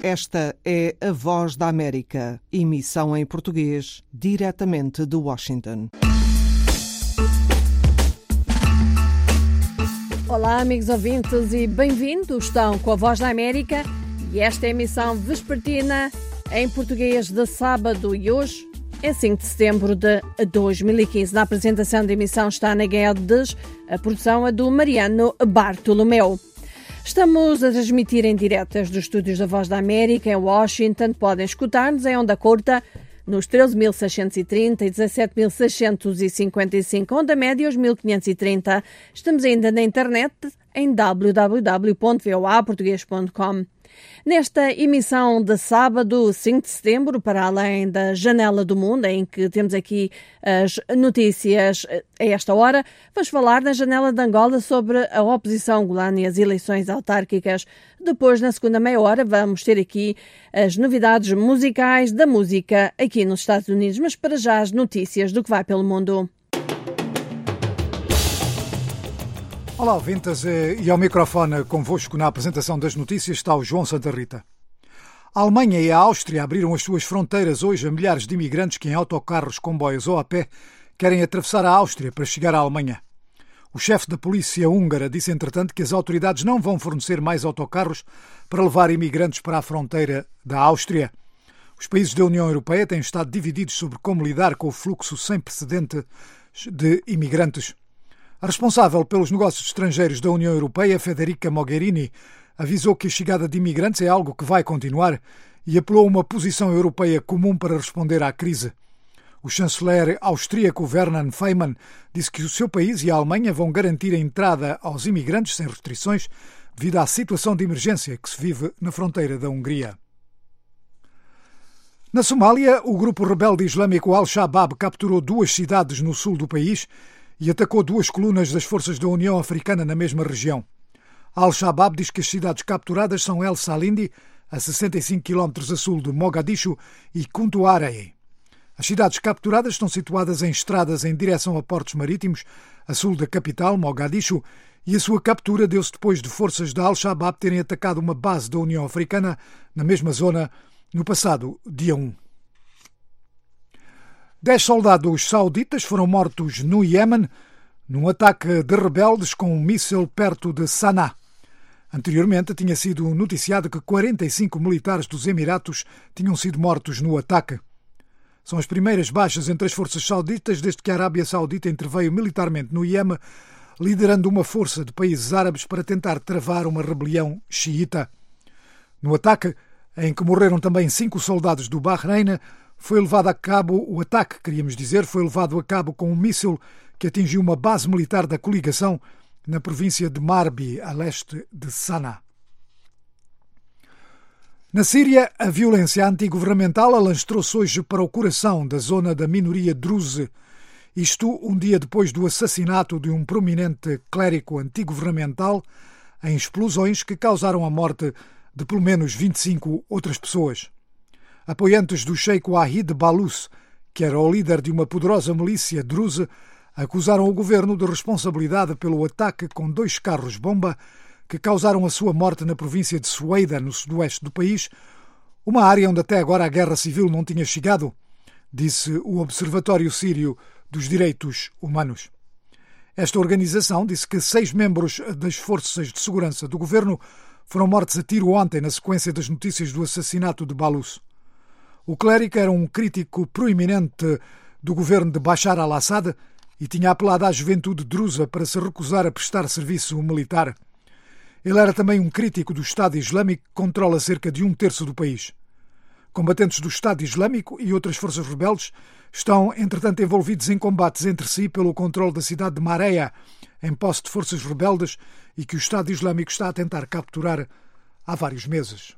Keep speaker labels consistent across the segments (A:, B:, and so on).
A: Esta é a Voz da América, emissão em português, diretamente de Washington.
B: Olá, amigos ouvintes, e bem-vindos. Estão com a Voz da América e esta é a emissão vespertina em português de sábado, e hoje é 5 de setembro de 2015. Na apresentação da emissão está Ana Guedes, a produção é do Mariano Bartolomeu. Estamos a transmitir em direto dos estúdios da Voz da América em Washington. Podem escutar-nos em onda curta nos 13.630 e 17.655, onda média os 1.530. Estamos ainda na internet em www.voaportugues.com. Nesta emissão de sábado, 5 de setembro, para além da Janela do Mundo, em que temos aqui as notícias a esta hora, vamos falar na Janela de Angola sobre a oposição angolana e as eleições autárquicas. Depois, na segunda meia hora, vamos ter aqui as novidades musicais da música aqui nos Estados Unidos, mas para já as notícias do que vai pelo mundo.
C: Olá, ouvintes, e ao microfone convosco na apresentação das notícias está o João Santa Rita. A Alemanha e a Áustria abriram as suas fronteiras hoje a milhares de imigrantes que em autocarros, comboios ou a pé querem atravessar a Áustria para chegar à Alemanha. O chefe da polícia húngara disse, entretanto, que as autoridades não vão fornecer mais autocarros para levar imigrantes para a fronteira da Áustria. Os países da União Europeia têm estado divididos sobre como lidar com o fluxo sem precedentes de imigrantes. A responsável pelos negócios estrangeiros da União Europeia, Federica Mogherini, avisou que a chegada de imigrantes é algo que vai continuar e apelou a uma posição europeia comum para responder à crise. O chanceler austríaco Werner Faymann disse que o seu país e a Alemanha vão garantir a entrada aos imigrantes sem restrições devido à situação de emergência que se vive na fronteira da Hungria. Na Somália, o grupo rebelde islâmico Al-Shabaab capturou 2 cidades no sul do país e atacou 2 colunas das forças da União Africana na mesma região. Al-Shabaab diz que as cidades capturadas são El Salindi, a 65 km a sul de Mogadishu, e Kuntuarei. As cidades capturadas estão situadas em estradas em direção a portos marítimos, a sul da capital, Mogadishu, e a sua captura deu-se depois de forças da Al-Shabaab terem atacado uma base da União Africana na mesma zona no passado dia 1. 10 soldados sauditas foram mortos no Iémen num ataque de rebeldes com um míssil perto de Sanaa. Anteriormente tinha sido noticiado que 45 militares dos Emiratos tinham sido mortos no ataque. São as primeiras baixas entre as forças sauditas desde que a Arábia Saudita interveio militarmente no Iémen, liderando uma força de países árabes para tentar travar uma rebelião xiita. No ataque, em que morreram também 5 soldados do Bahrein, foi levado a cabo com um míssil que atingiu uma base militar da coligação na província de Marbi, a leste de Sanaa. Na Síria, a violência antigovernamental alastrou-se hoje para o coração da zona da minoria druze, isto um dia depois do assassinato de um prominente clérigo antigovernamental em explosões que causaram a morte de pelo menos 25 outras pessoas. Apoiantes do Sheikh Wahid Balus, que era o líder de uma poderosa milícia druze, acusaram o governo de responsabilidade pelo ataque com 2 carros-bomba que causaram a sua morte na província de Sueida, no sudoeste do país, uma área onde até agora a guerra civil não tinha chegado, disse o Observatório Sírio dos Direitos Humanos. Esta organização disse que 6 membros das forças de segurança do governo foram mortos a tiro ontem na sequência das notícias do assassinato de Balus. O clérigo era um crítico proeminente do governo de Bashar al-Assad e tinha apelado à juventude drusa para se recusar a prestar serviço militar. Ele era também um crítico do Estado Islâmico que controla cerca de 1/3 do país. Combatentes do Estado Islâmico e outras forças rebeldes estão, entretanto, envolvidos em combates entre si pelo controle da cidade de Maréia, em posse de forças rebeldes e que o Estado Islâmico está a tentar capturar há vários meses.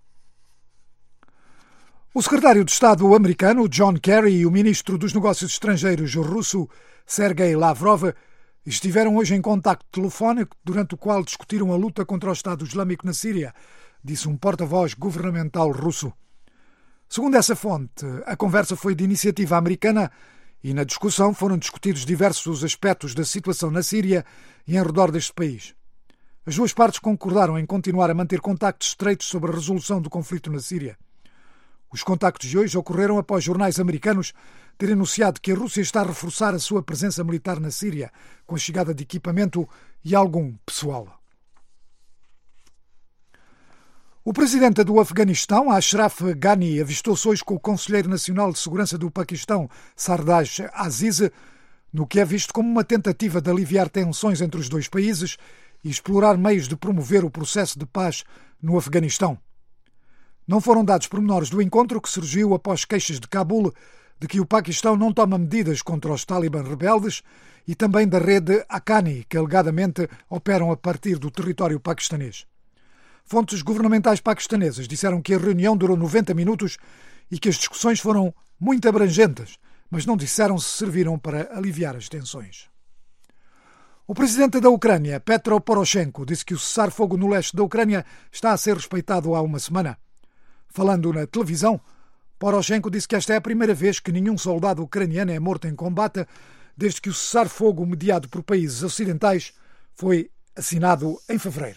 C: O secretário de Estado americano, John Kerry, e o ministro dos Negócios Estrangeiros russo, Sergei Lavrov, estiveram hoje em contacto telefónico, durante o qual discutiram a luta contra o Estado Islâmico na Síria, disse um porta-voz governamental russo. Segundo essa fonte, a conversa foi de iniciativa americana e na discussão foram discutidos diversos aspectos da situação na Síria e em redor deste país. As duas partes concordaram em continuar a manter contactos estreitos sobre a resolução do conflito na Síria. Os contactos de hoje ocorreram após jornais americanos terem anunciado que a Rússia está a reforçar a sua presença militar na Síria, com a chegada de equipamento e algum pessoal. O presidente do Afeganistão, Ashraf Ghani, avistou-se hoje com o Conselheiro Nacional de Segurança do Paquistão, Sardaj Aziz, no que é visto como uma tentativa de aliviar tensões entre os dois países e explorar meios de promover o processo de paz no Afeganistão. Não foram dados pormenores do encontro, que surgiu após queixas de Cabul de que o Paquistão não toma medidas contra os talibãs rebeldes e também da rede Haqqani, que alegadamente operam a partir do território paquistanês. Fontes governamentais paquistanesas disseram que a reunião durou 90 minutos e que as discussões foram muito abrangentes, mas não disseram se serviram para aliviar as tensões. O presidente da Ucrânia, Petro Poroshenko, disse que o cessar-fogo no leste da Ucrânia está a ser respeitado há uma semana. Falando na televisão, Poroshenko disse que esta é a primeira vez que nenhum soldado ucraniano é morto em combate desde que o cessar-fogo mediado por países ocidentais foi assinado em fevereiro.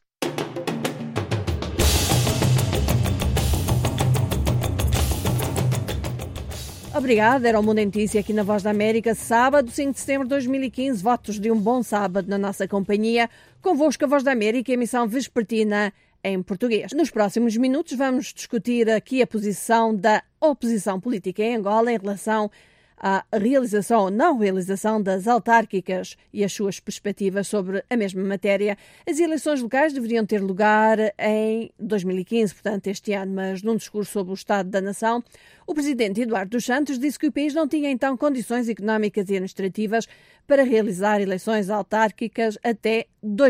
B: Obrigada, era o Mundo em Notícia aqui na Voz da América, sábado 5 de setembro de 2015. Votos de um bom sábado na nossa companhia. Convosco a Voz da América, emissão vespertina em português. Nos próximos minutos vamos discutir aqui a posição da oposição política em Angola em relação à realização ou não realização das autárquicas e as suas perspectivas sobre a mesma matéria. As eleições locais deveriam ter lugar em 2015, portanto este ano, mas num discurso sobre o Estado da Nação, o presidente Eduardo dos Santos disse que o país não tinha então condições económicas e administrativas para realizar eleições autárquicas até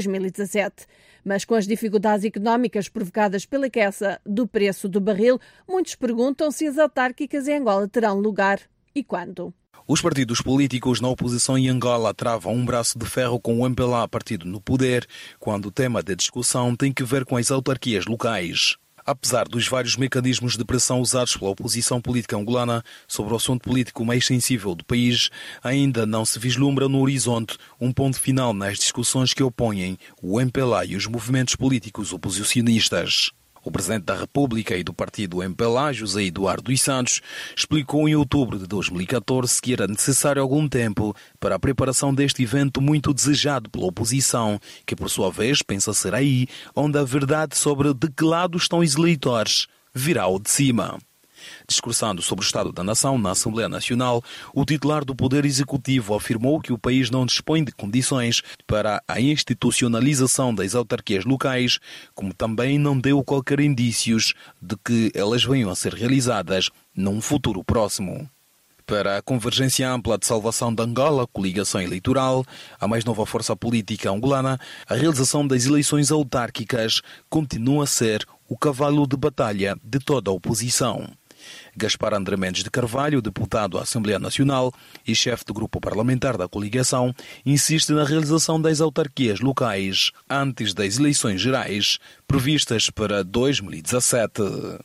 B: 2017. Mas com as dificuldades económicas provocadas pela queda do preço do barril, muitos perguntam se as autárquicas em Angola terão lugar e quando.
D: Os partidos políticos na oposição em Angola travam um braço de ferro com o MPLA, partido no poder, quando o tema da discussão tem que ver com as autarquias locais. Apesar dos vários mecanismos de pressão usados pela oposição política angolana sobre o assunto político mais sensível do país, ainda não se vislumbra no horizonte um ponto final nas discussões que opõem o MPLA e os movimentos políticos oposicionistas. O Presidente da República e do partido MPLA, José Eduardo dos Santos, explicou em outubro de 2014 que era necessário algum tempo para a preparação deste evento muito desejado pela oposição, que por sua vez pensa ser aí onde a verdade sobre de que lado estão os eleitores virá ao de cima. Discursando sobre o Estado da Nação na Assembleia Nacional, o titular do Poder Executivo afirmou que o país não dispõe de condições para a institucionalização das autarquias locais, como também não deu qualquer indícios de que elas venham a ser realizadas num futuro próximo. Para a Convergência Ampla de Salvação de Angola, coligação eleitoral, a mais nova força política angolana, a realização das eleições autárquicas continua a ser o cavalo de batalha de toda a oposição. Gaspar André Mendes de Carvalho, deputado à Assembleia Nacional e chefe do grupo parlamentar da coligação, insiste na realização das autarquias locais antes das eleições gerais, previstas para 2017.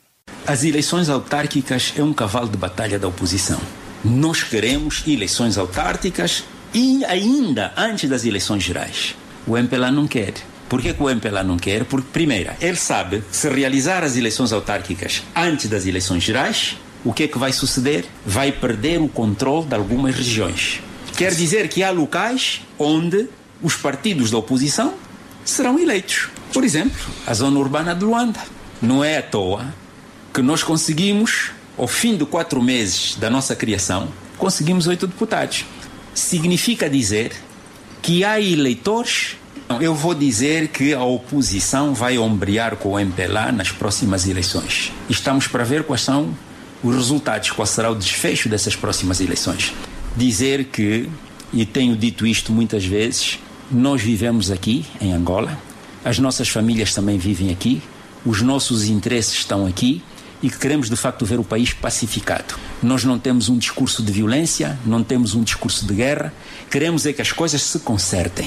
E: As eleições autárquicas é um cavalo de batalha da oposição. Nós queremos eleições autárquicas e ainda antes das eleições gerais. O MPLA não quer. Por que o MPLA não quer? Porque, primeiro, ele sabe que se realizar as eleições autárquicas antes das eleições gerais, o que é que vai suceder? Vai perder o controle de algumas regiões. Quer dizer que há locais onde os partidos da oposição serão eleitos. Por exemplo, a zona urbana de Luanda. Não é à toa que nós conseguimos, ao fim de 4 meses da nossa criação, conseguimos 8 deputados. Significa dizer que há eleitores. Eu vou dizer que a oposição vai ombrear com o MPLA nas próximas eleições. Estamos para ver quais são os resultados, qual será o desfecho dessas próximas eleições. Dizer que, e tenho dito isto muitas vezes, nós vivemos aqui em Angola, as nossas famílias também vivem aqui, os nossos interesses estão aqui e que queremos de facto ver o país pacificado. Nós não temos um discurso de violência, não temos um discurso de guerra, queremos é que as coisas se consertem.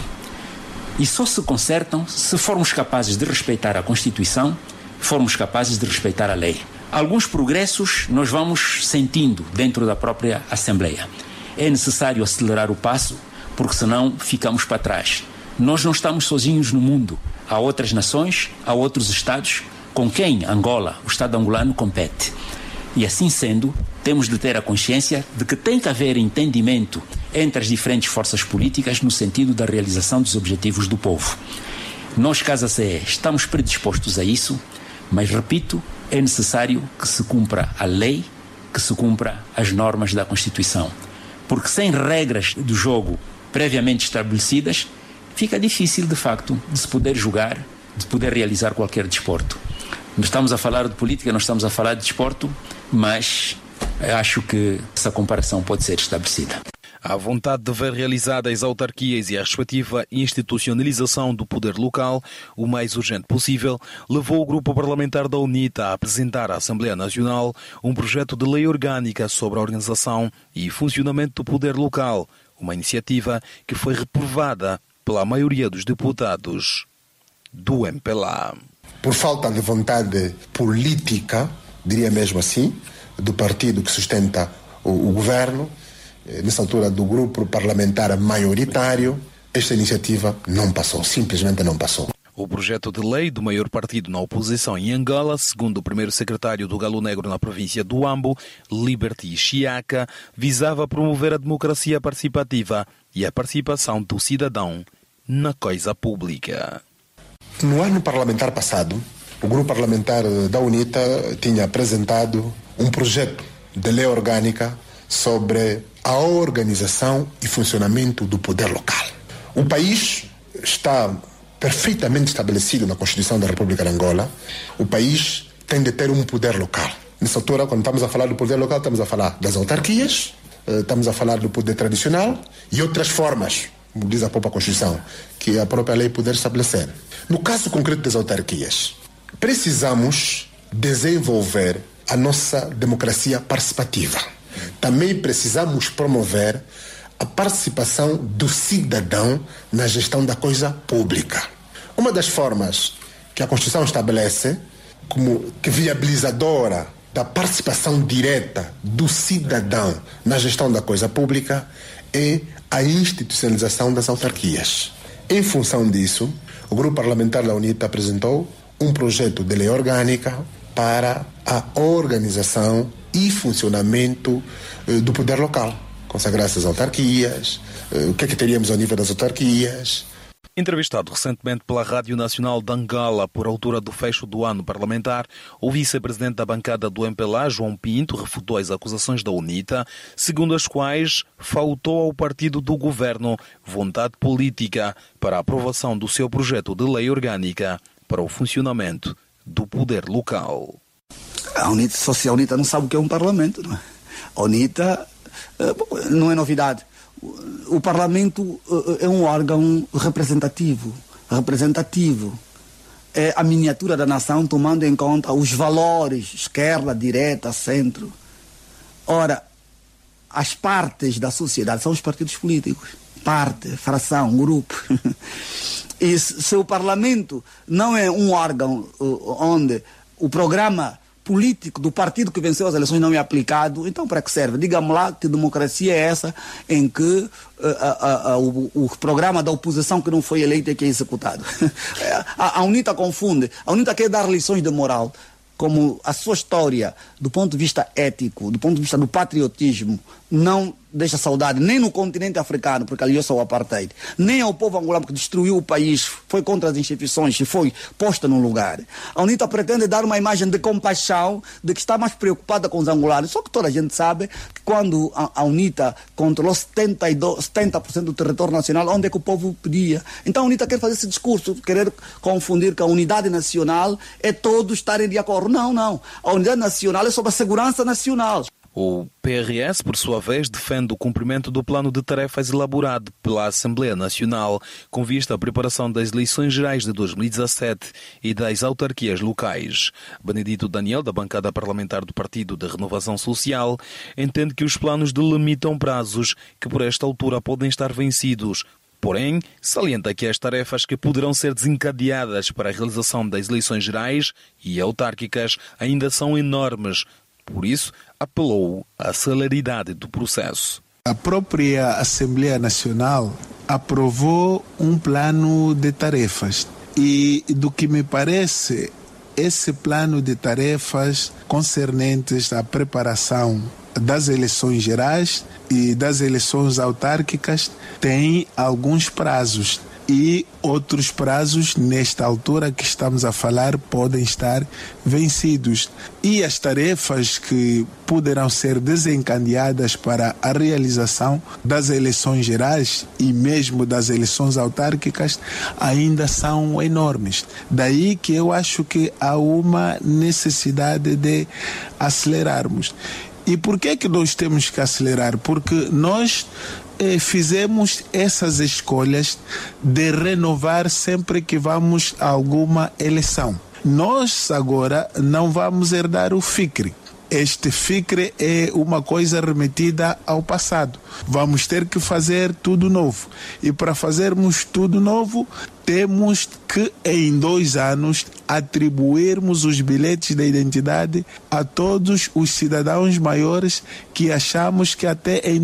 E: E só se consertam se formos capazes de respeitar a Constituição, formos capazes de respeitar a lei. Alguns progressos nós vamos sentindo dentro da própria Assembleia. É necessário acelerar o passo, porque senão ficamos para trás. Nós não estamos sozinhos no mundo. Há outras nações, há outros Estados com quem Angola, o Estado angolano, compete. E assim sendo, temos de ter a consciência de que tem que haver entendimento entre as diferentes forças políticas no sentido da realização dos objetivos do povo. Nós, Casa CE, estamos predispostos a isso, mas, repito, é necessário que se cumpra a lei, que se cumpra as normas da Constituição. Porque sem regras do jogo previamente estabelecidas, fica difícil, de facto, de se poder jogar, de poder realizar qualquer desporto. Nós estamos a falar de política, nós estamos a falar de desporto, mas acho que essa comparação pode ser estabelecida.
D: A vontade de ver realizadas as autarquias e a respectiva institucionalização do poder local o mais urgente possível levou o grupo parlamentar da UNITA a apresentar à Assembleia Nacional um projeto de lei orgânica sobre a organização e funcionamento do poder local, uma iniciativa que foi reprovada pela maioria dos deputados do MPLA.
F: Por falta de vontade política, diria mesmo assim, do partido que sustenta o governo, nessa altura do grupo parlamentar maioritário, esta iniciativa não passou, simplesmente não passou.
D: O projeto de lei do maior partido na oposição em Angola, segundo o primeiro secretário do Galo Negro na província do Ambo, Liberty Chiaka, visava promover a democracia participativa e a participação do cidadão na coisa pública.
F: No ano parlamentar passado, o grupo parlamentar da UNITA tinha apresentado um projeto de lei orgânica sobre a organização e funcionamento do poder local. O país está perfeitamente estabelecido na Constituição da República de Angola. O país tem de ter um poder local. Nessa altura, quando estamos a falar do poder local, estamos a falar das autarquias, estamos a falar do poder tradicional e outras formas, como diz a própria Constituição, que a própria lei poder estabelecer. No caso concreto das autarquias, precisamos desenvolver a nossa democracia participativa. Também precisamos promover a participação do cidadão na gestão da coisa pública. Uma das formas que a Constituição estabelece como que viabilizadora da participação direta do cidadão na gestão da coisa pública é a institucionalização das autarquias. Em função disso, o grupo parlamentar da UNITA apresentou um projeto de lei orgânica para a organização e funcionamento do poder local. Consagrar-se as autarquias, o que é que teríamos ao nível das autarquias.
D: Entrevistado recentemente pela Rádio Nacional de Angola por altura do fecho do ano parlamentar, o vice-presidente da bancada do MPLA, João Pinto, refutou as acusações da UNITA, segundo as quais faltou ao partido do governo vontade política para a aprovação do seu projeto de lei orgânica para o funcionamento do poder local.
G: A UNITA, só se a UNITA não sabe o que é um parlamento, não é? A UNITA não é novidade. O Parlamento é um órgão representativo. É a miniatura da nação, tomando em conta os valores, esquerda, direita, centro. Ora, as partes da sociedade são os partidos políticos. Parte, fração, grupo. E se o Parlamento não é um órgão onde o programa político do partido que venceu as eleições não é aplicado, então para que serve? Diga-me lá que democracia é essa em que o programa da oposição que não foi eleito é que é executado. A UNITA confunde. A UNITA quer dar lições de moral, como a sua história, do ponto de vista ético, do ponto de vista do patriotismo, não deixa saudade nem no continente africano, porque aliou-se ao apartheid, nem ao povo angolano que destruiu o país, foi contra as instituições e foi posta no lugar. A UNITA pretende dar uma imagem de compaixão, de que está mais preocupada com os angolanos. Só que toda a gente sabe que quando a UNITA controlou 70% do território nacional, onde é que o povo pedia? Então a UNITA quer fazer esse discurso, querer confundir que a unidade nacional é todos estarem de acordo. Não. A unidade nacional é sobre a segurança nacional.
D: O PRS, por sua vez, defende o cumprimento do plano de tarefas elaborado pela Assembleia Nacional com vista à preparação das eleições gerais de 2017 e das autarquias locais. Benedito Daniel, da bancada parlamentar do Partido de Renovação Social, entende que os planos delimitam prazos que por esta altura podem estar vencidos. Porém, salienta que as tarefas que poderão ser desencadeadas para a realização das eleições gerais e autárquicas ainda são enormes. Por isso, apelou à celeridade do processo.
H: A própria Assembleia Nacional aprovou um plano de tarefas. E do que me parece, esse plano de tarefas concernentes à preparação das eleições gerais e das eleições autárquicas tem alguns prazos. E outros prazos, nesta altura que estamos a falar, podem estar vencidos. E as tarefas que poderão ser desencadeadas para a realização das eleições gerais e mesmo das eleições autárquicas ainda são enormes. Daí que eu acho que há uma necessidade de acelerarmos. E por que é que nós temos que acelerar? Porque nós fizemos essas escolhas de renovar sempre que vamos a alguma eleição. Nós agora não vamos herdar o FICRE. Este FICRE é uma coisa remetida ao passado. Vamos ter que fazer tudo novo. E para fazermos tudo novo, temos que, em 2 anos, atribuirmos os bilhetes de identidade a todos os cidadãos maiores que achamos que até em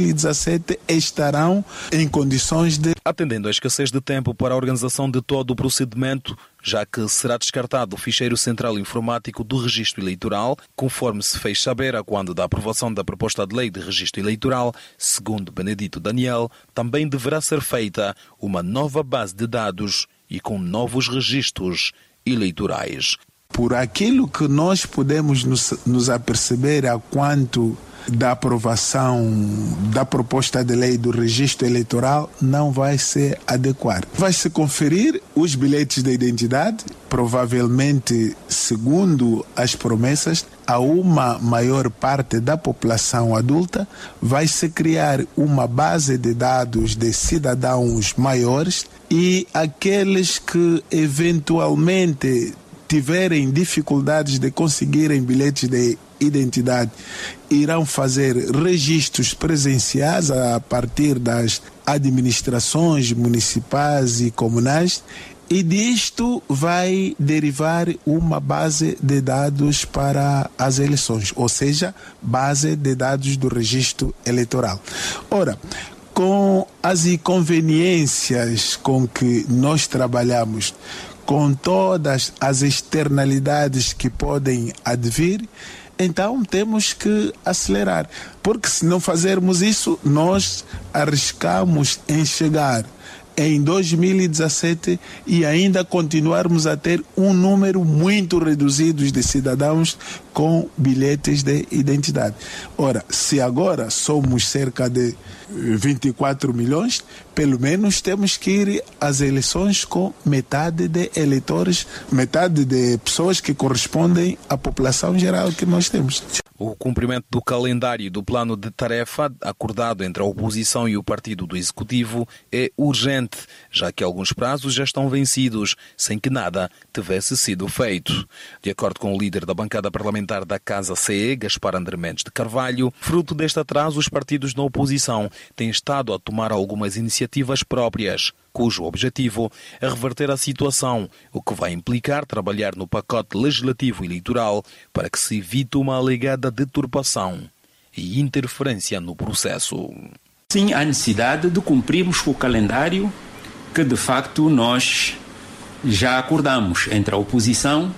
H: 2017 estarão em condições de...
D: Atendendo à escassez de tempo para a organização de todo o procedimento, já que será descartado o ficheiro central informático do registro eleitoral, conforme se fez saber quando da aprovação da proposta de lei de registro eleitoral, segundo Benedito Daniel, também deverá ser feita uma nova base de dados e com novos registros eleitorais.
H: Por aquilo que nós podemos nos aperceber a quanto da aprovação da proposta de lei do registro eleitoral não vai se adequar. Vai se conferir os bilhetes de identidade, provavelmente, segundo as promessas, a uma maior parte da população adulta. Vai se criar uma base de dados de cidadãos maiores e aqueles que eventualmente tiverem dificuldades de conseguirem bilhetes de identidade irão fazer registros presenciais a partir das administrações municipais e comunais, e disto vai derivar uma base de dados para as eleições, ou seja, base de dados do registro eleitoral. Ora, com as inconveniências com que nós trabalhamos, com todas as externalidades que podem advir, então temos que acelerar. Porque se não fazermos isso, nós arriscamos em chegar em 2017 e ainda continuarmos a ter um número muito reduzido de cidadãos com bilhetes de identidade. Ora, se agora somos cerca de 24 milhões, pelo menos temos que ir às eleições com metade de eleitores, metade de pessoas que correspondem à população geral que nós temos.
D: O cumprimento do calendário e do plano de tarefa acordado entre a oposição e o partido do Executivo é urgente, já que alguns prazos já estão vencidos, sem que nada tivesse sido feito. De acordo com o líder da bancada parlamentar da Casa CE, Gaspar André Mendes de Carvalho, fruto deste atraso, os partidos na oposição têm estado a tomar algumas iniciativas próprias, cujo objetivo é reverter a situação, o que vai implicar trabalhar no pacote legislativo eleitoral para que se evite uma alegada deturpação e interferência no processo.
E: Sim, há necessidade de cumprirmos com o calendário que, de facto, nós já acordamos entre a oposição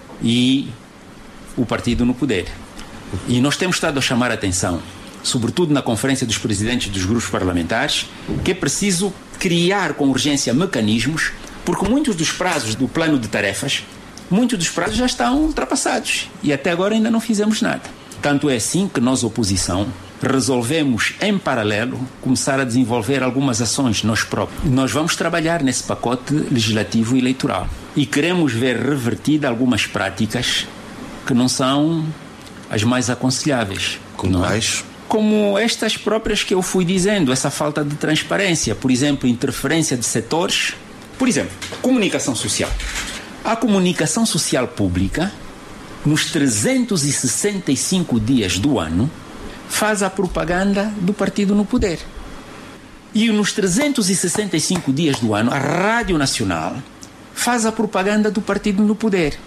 E: e o partido no poder. E nós temos estado a chamar a atenção, sobretudo na conferência dos presidentes dos grupos parlamentares, que é preciso criar com urgência mecanismos, porque muitos dos prazos do plano de tarefas, muitos dos prazos já estão ultrapassados e até agora ainda não fizemos nada. Tanto é assim que nós, oposição, resolvemos em paralelo começar a desenvolver algumas ações nós próprios. Nós vamos trabalhar nesse pacote legislativo e eleitoral e queremos ver revertida algumas práticas que não são as mais aconselháveis.
H: Como mais?
E: Como estas próprias que eu fui dizendo, essa falta de transparência, por exemplo, interferência de setores, por exemplo, comunicação social. A comunicação social pública, nos 365 dias do ano, faz a propaganda do partido no poder. E nos 365 dias do ano, a Rádio Nacional faz a propaganda do partido no poder.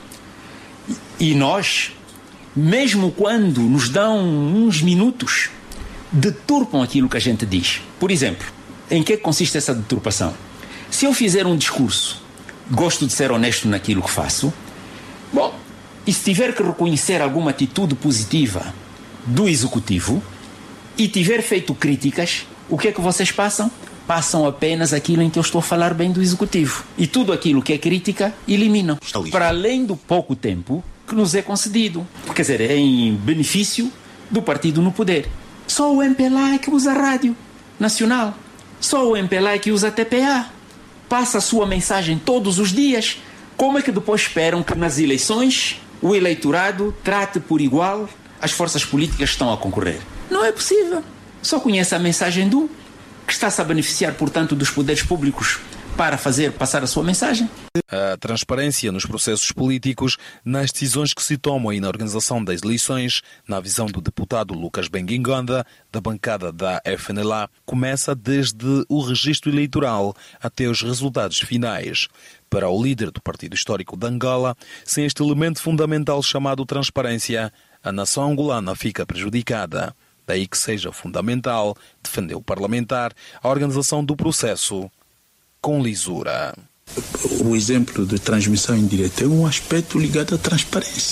E: E nós, mesmo quando nos dão uns minutos, deturpam aquilo que a gente diz. Por exemplo, em que consiste essa deturpação? Se eu fizer um discurso, gosto de ser honesto naquilo que faço, bom, e se tiver que reconhecer alguma atitude positiva do Executivo e tiver feito críticas, o que é que vocês passam? Passam apenas aquilo em que eu estou a falar bem do Executivo. E tudo aquilo que é crítica, eliminam. Para além do pouco tempo que nos é concedido. Quer dizer, é em benefício do partido no poder. Só o MPLA é que usa rádio nacional. Só o MPLA é que usa TPA. Passa a sua mensagem todos os dias. Como é que depois esperam que nas eleições o eleitorado trate por igual as forças políticas que estão a concorrer? Não é possível. Só conhece a mensagem do que está-se a beneficiar, portanto, dos poderes públicos para fazer passar a sua mensagem.
D: A transparência nos processos políticos, nas decisões que se tomam e na organização das eleições, na visão do deputado Lucas Benguingonda, da bancada da FNLA, começa desde o registro eleitoral até os resultados finais. Para o líder do Partido Histórico de Angola, sem este elemento fundamental chamado transparência, a nação angolana fica prejudicada. Daí que seja fundamental, defender o parlamentar, a organização do processo com lisura.
H: O exemplo de transmissão indireta é um aspecto ligado à transparência.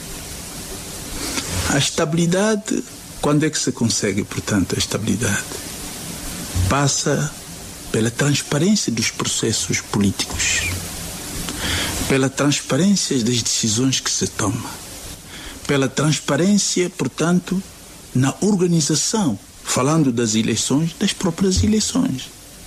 H: A estabilidade, quando é que se consegue, portanto, a estabilidade? Passa pela transparência dos processos políticos, pela transparência das decisões que se tomam, pela transparência, portanto, na organização, falando das eleições, das próprias eleições.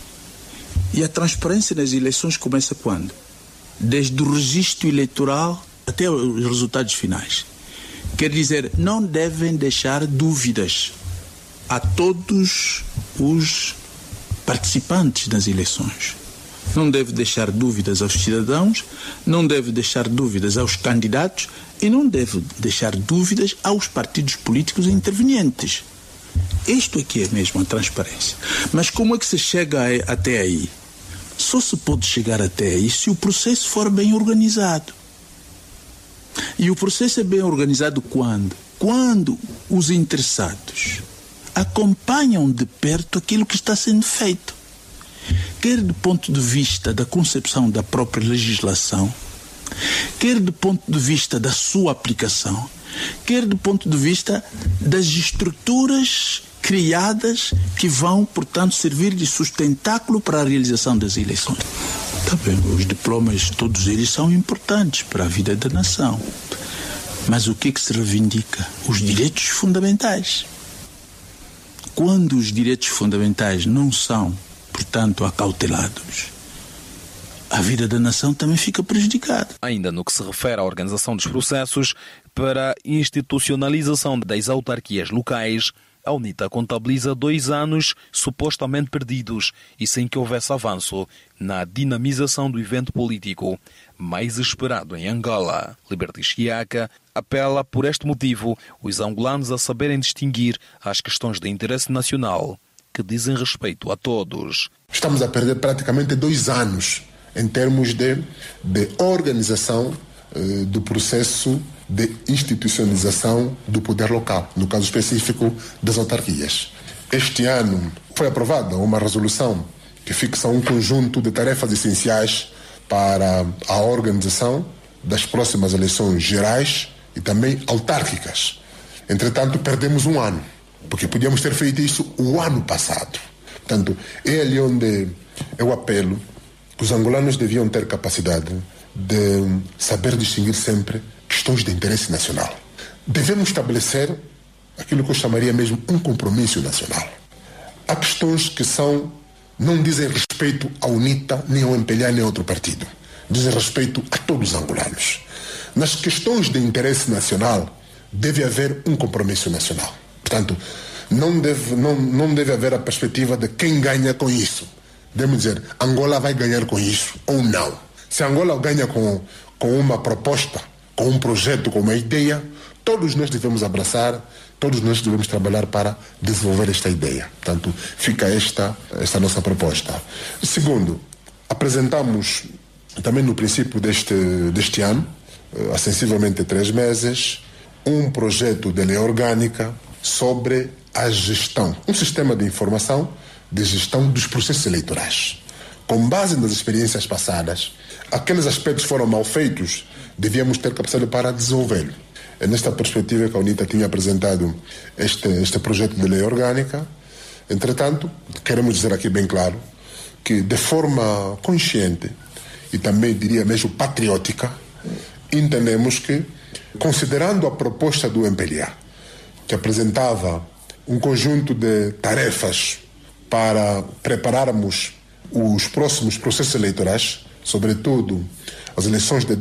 H: E a transparência nas eleições começa quando? Desde o registro eleitoral até os resultados finais. Quer dizer, não devem deixar dúvidas a todos os participantes das eleições. Não deve deixar dúvidas aos cidadãos, não deve deixar dúvidas aos candidatos e não deve deixar dúvidas aos partidos políticos intervenientes. Isto aqui é mesmo a transparência. Mas como é que se chega até aí? Só se pode chegar até aí se o processo for bem organizado. E o processo é bem organizado quando? Quando os interessados acompanham de perto aquilo que está sendo feito. Quer do ponto de vista da concepção da própria legislação, quer do ponto de vista da sua aplicação, quer do ponto de vista das estruturas criadas que vão, portanto, servir de sustentáculo para a realização das eleições. Tá bem, os diplomas, todos eles são importantes para a vida da nação. Mas o que se reivindica? Os direitos fundamentais. Quando os direitos fundamentais não são, portanto, acautelados, a vida da nação também fica prejudicada.
D: Ainda no que se refere à organização dos processos, para a institucionalização das autarquias locais, a UNITA contabiliza 2 anos supostamente perdidos e sem que houvesse avanço na dinamização do evento político mais esperado em Angola. Liberty Chiaca apela, por este motivo, os angolanos a saberem distinguir as questões de interesse nacional que dizem respeito a todos.
F: Estamos a perder praticamente 2 anos em termos de organização do processo de institucionalização do poder local, no caso específico das autarquias. Este ano foi aprovada uma resolução que fixa um conjunto de tarefas essenciais para a organização das próximas eleições gerais e também autárquicas. Entretanto, perdemos 1 ano, porque podíamos ter feito isso o ano passado. Portanto, é ali onde eu apelo que os angolanos deviam ter capacidade de saber distinguir sempre questões de interesse nacional. Devemos estabelecer aquilo que eu chamaria mesmo um compromisso nacional. Há questões que não dizem respeito à UNITA, nem ao MPLA, nem a outro partido. Dizem respeito a todos os angolanos. Nas questões de interesse nacional, deve haver um compromisso nacional. Portanto, não deve haver a perspectiva de quem ganha com isso. Devemos dizer, Angola vai ganhar com isso ou não. Se Angola ganha com uma proposta, com um projeto, com uma ideia, todos nós devemos abraçar, todos nós devemos trabalhar para desenvolver esta ideia. Portanto, fica esta nossa proposta. Segundo, apresentamos também no princípio deste ano, há sensivelmente 3 meses, um projeto de lei orgânica sobre a gestão, um sistema de informação de gestão dos processos eleitorais. Com base nas experiências passadas, aqueles aspectos que foram mal feitos, devíamos ter capacidade para desenvolvê-lo. É nesta perspectiva que a UNITA tinha apresentado este projeto de lei orgânica. Entretanto, queremos dizer aqui bem claro que, de forma consciente e também, diria mesmo, patriótica, entendemos que, considerando a proposta do MPLA, que apresentava um conjunto de tarefas para prepararmos os próximos processos eleitorais, sobretudo as eleições de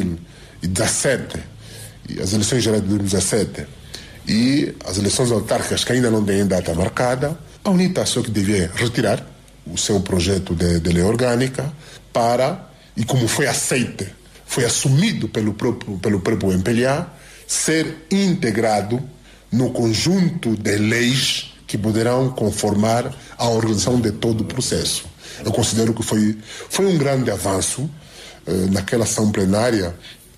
F: 2017, e as eleições gerais de 2017 e as eleições autárquicas que ainda não têm data marcada, a UNITA achou que devia retirar o seu projeto de lei orgânica e como foi aceito, foi assumido pelo próprio MPLA, ser integrado no conjunto de leis que poderão conformar a organização de todo o processo. Eu considero que foi um grande avanço. Naquela ação plenária,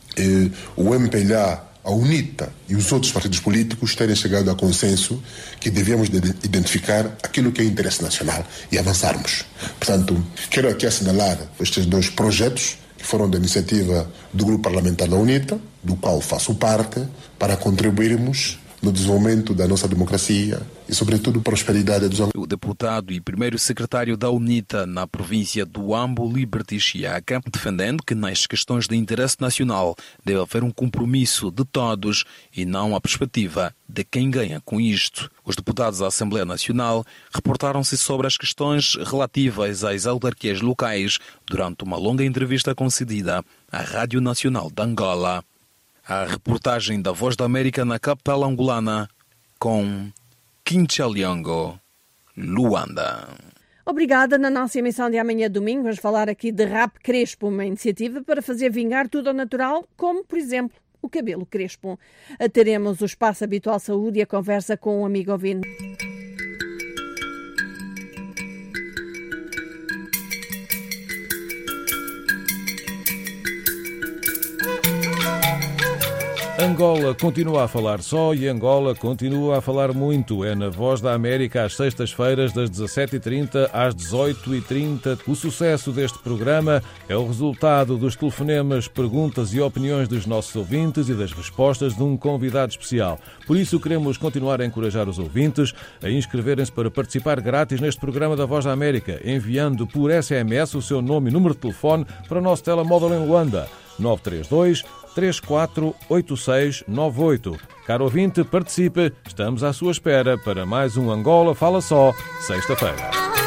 F: o MPLA, a UNITA e os outros partidos políticos terem chegado a consenso que devíamos identificar aquilo que é interesse nacional e avançarmos. Portanto, quero aqui assinalar estes 2 projetos que foram da iniciativa do Grupo Parlamentar da UNITA, do qual faço parte, para contribuirmos no desenvolvimento da nossa democracia e, sobretudo, prosperidade dos angolanos.
D: O deputado e primeiro secretário da UNITA na província do Ambo, Liberty Chiaca, defendendo que nas questões de interesse nacional deve haver um compromisso de todos e não a perspectiva de quem ganha com isto. Os deputados da Assembleia Nacional reportaram-se sobre as questões relativas às autarquias locais durante uma longa entrevista concedida à Rádio Nacional de Angola. A reportagem da Voz da América na capital angolana com Quinchaliango, Luanda.
B: Obrigada. Na nossa emissão de amanhã domingo vamos falar aqui de Rap Crespo, uma iniciativa para fazer vingar tudo ao natural, como, por exemplo, o cabelo crespo. Teremos o espaço habitual saúde e a conversa com um amigo ouvinte.
I: Angola continua a falar só e Angola continua a falar muito. É na Voz da América às sextas-feiras das 17h30 às 18h30. O sucesso deste programa é o resultado dos telefonemas, perguntas e opiniões dos nossos ouvintes e das respostas de um convidado especial. Por isso queremos continuar a encorajar os ouvintes a inscreverem-se para participar grátis neste programa da Voz da América, enviando por SMS o seu nome e número de telefone para o nosso telemóvel em Luanda, 932-348698. Caro ouvinte, participe. Estamos à sua espera para mais um Angola Fala Só, sexta-feira.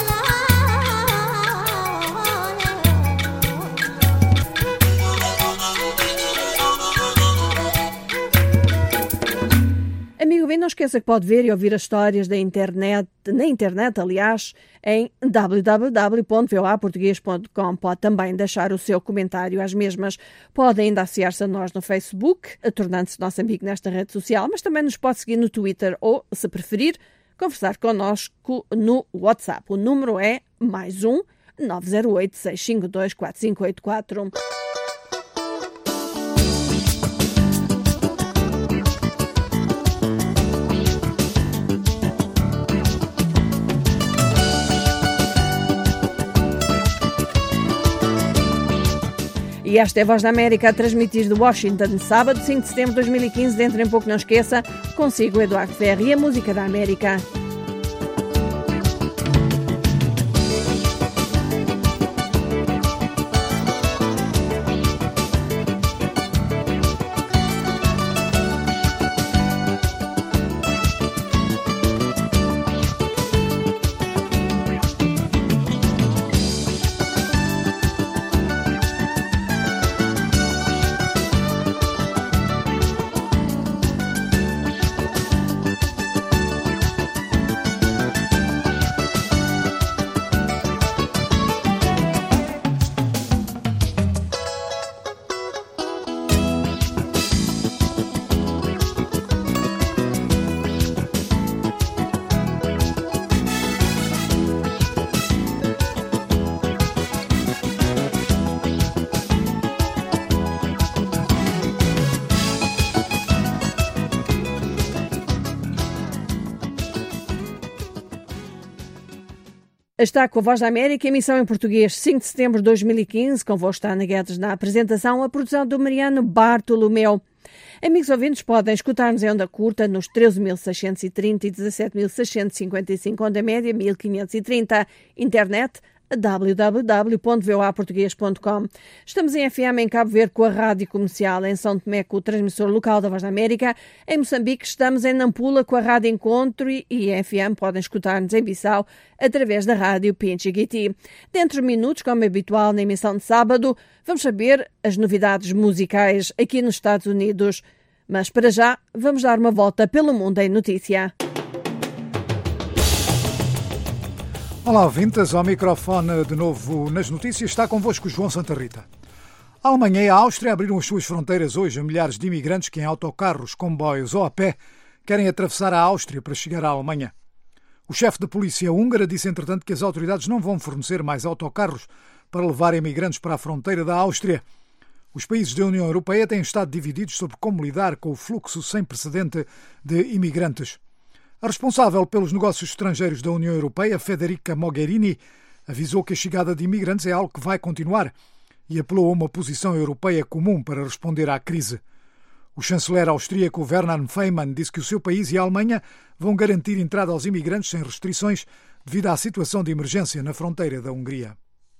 B: Amigo bem, não esqueça que pode ver e ouvir as histórias na internet, aliás, em www.voaportugues.com. Pode também deixar o seu comentário às mesmas. Pode ainda associar-se a nós no Facebook, tornando-se nosso amigo nesta rede social, mas também nos pode seguir no Twitter ou, se preferir, conversar connosco no WhatsApp. O número é +1 908 652 4584. E esta é a Voz da América a transmitir de Washington, sábado 5 de setembro de 2015. Dentro em pouco, não esqueça, consigo Eduardo Ferri e a música da América. Está com a Voz da América, emissão em português, 5 de setembro de 2015, convosco Ana Guedes na apresentação, a produção do Mariano Bartolomeu. Amigos ouvintes, podem escutar-nos em onda curta nos 13.630 e 17.655, onda média 1.530, internet www.voaportugues.com. Estamos em FM em Cabo Verde com a Rádio Comercial, em São Tomé com o transmissor local da Voz da América, em Moçambique estamos em Nampula com a Rádio Encontro e em FM podem escutar-nos em Bissau através da Rádio Pinchiguiti. Dentro de minutos, como é habitual na emissão de sábado, vamos saber as novidades musicais aqui nos Estados Unidos. Mas para já, vamos dar uma volta pelo mundo em notícia.
C: Olá, ouvintes, ao microfone de novo nas notícias está convosco João Santa Rita. A Alemanha e a Áustria abriram as suas fronteiras hoje a milhares de imigrantes que em autocarros, comboios ou a pé querem atravessar a Áustria para chegar à Alemanha. O chefe de polícia húngara disse, entretanto, que as autoridades não vão fornecer mais autocarros para levar imigrantes para a fronteira da Áustria. Os países da União Europeia têm estado divididos sobre como lidar com o fluxo sem precedente de imigrantes. A responsável pelos negócios estrangeiros da União Europeia, Federica Mogherini, avisou que a chegada de imigrantes é algo que vai continuar e apelou a uma posição europeia comum para responder à crise. O chanceler austríaco Werner Faymann disse que o seu país e a Alemanha vão garantir entrada aos imigrantes sem restrições devido à situação de emergência na fronteira da Hungria.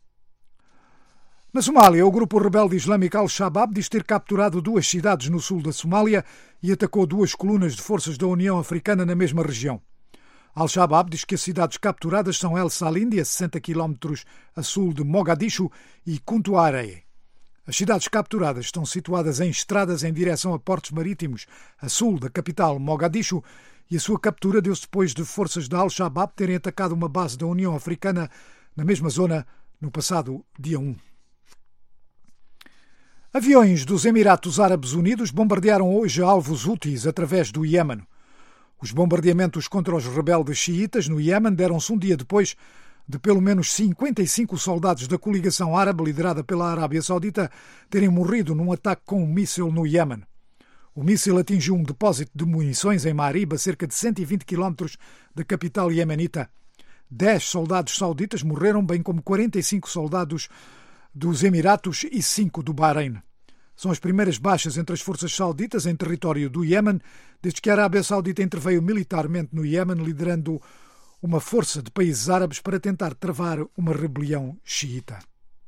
C: Na Somália, o grupo rebelde islâmico Al-Shabaab diz ter capturado 2 cidades no sul da Somália e atacou 2 colunas de forças da União Africana na mesma região. Al-Shabaab diz que as cidades capturadas são El Salindi, a 60 km a sul de Mogadishu, e Kuntuarei. As cidades capturadas estão situadas em estradas em direção a portos marítimos a sul da capital Mogadishu e a sua captura deu-se depois de forças da Al-Shabaab terem atacado uma base da União Africana na mesma zona no passado dia 1. Aviões dos Emirados Árabes Unidos bombardearam hoje alvos Houthis através do Iémen. Os bombardeamentos contra os rebeldes xiitas no Iémen deram-se um dia depois de pelo menos 55 soldados da coligação árabe liderada pela Arábia Saudita terem morrido num ataque com um míssil no Iémen. O míssil atingiu um depósito de munições em Marib, a cerca de 120 km da capital iemenita. 10 soldados sauditas morreram, bem como 45 soldados dos Emiratos e 5 do Bahrein. São as primeiras baixas entre as forças sauditas em território do Iémen, desde que a Arábia Saudita interveio militarmente no Iémen, liderando uma força de países árabes para tentar travar uma rebelião xiita.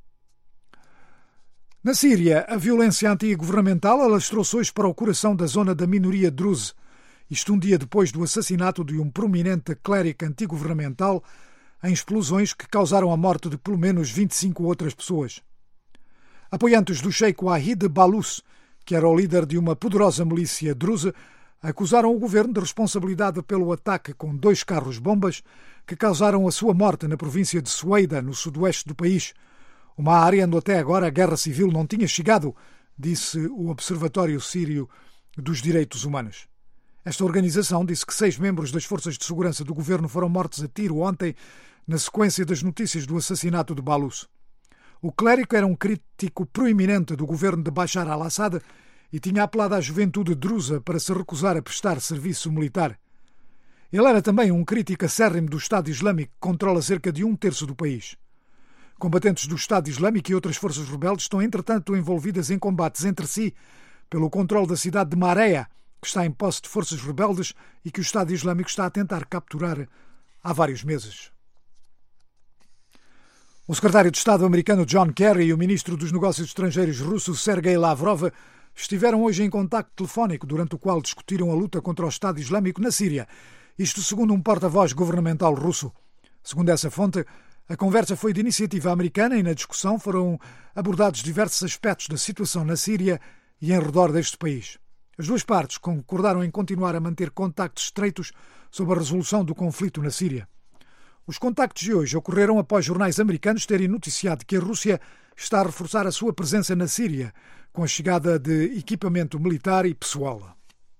C: Na Síria, a violência antigovernamental alastrou-se hoje para o coração da zona da minoria druze, isto um dia depois do assassinato de um prominente clérigo antigovernamental em explosões que causaram a morte de pelo menos 25 outras pessoas. Apoiantes do Sheikh Wahid Balus, que era o líder de uma poderosa milícia druze, acusaram o governo de responsabilidade pelo ataque com 2 carros-bombas que causaram a sua morte na província de Sueida, no sudoeste do país, uma área onde até agora a guerra civil não tinha chegado, disse o Observatório Sírio dos Direitos Humanos. Esta organização disse que 6 membros das forças de segurança do governo foram mortos a tiro ontem, na sequência das notícias do assassinato de Balus. O clérigo era um crítico proeminente do governo de Bashar al-Assad e tinha apelado à juventude drusa para se recusar a prestar serviço militar. Ele era também um crítico acérrimo do Estado Islâmico, que controla cerca de 1/3 do país. Combatentes do Estado Islâmico e outras forças rebeldes estão, entretanto, envolvidas em combates entre si pelo controle da cidade de Maréa, que está em posse de forças rebeldes e que o Estado Islâmico está a tentar capturar há vários meses. O secretário de Estado americano John Kerry e o ministro dos Negócios Estrangeiros russo Sergei Lavrov estiveram hoje em contacto telefónico, durante o qual discutiram a luta contra o Estado Islâmico na Síria, isto segundo um porta-voz governamental russo. Segundo essa fonte, a conversa foi de iniciativa americana e na discussão foram abordados diversos aspectos da situação na Síria e em redor deste país. As 2 partes concordaram em continuar a manter contactos estreitos sobre a resolução do conflito na Síria. Os contactos de hoje ocorreram após jornais americanos terem noticiado que a Rússia está a reforçar a sua presença na Síria, com a chegada de equipamento militar e pessoal.